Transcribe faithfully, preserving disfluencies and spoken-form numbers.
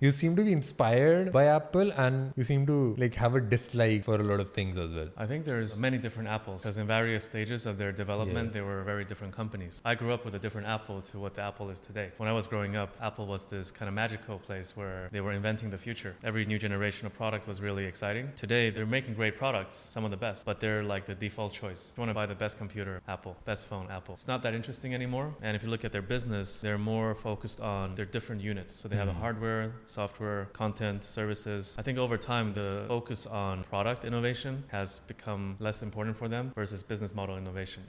You seem to be inspired by Apple, and you seem to like have a dislike for a lot of things as well. I think there's many different Apples because in various stages of their development, Yeah. they were very different companies. I grew up with a different Apple to what the Apple is today. When I was growing up, Apple was this kind of magical place where they were inventing the future. Every new generation of product was really exciting. Today, they're making great products, some of the best, but they're like the default choice. If you want to buy the best computer, Apple. Best phone, Apple. It's not that interesting anymore. And if you look at their business, they're more focused on their different units. So they have a hardware, software, content, services. I think over time, the focus on product innovation has become less important for them versus business model innovation.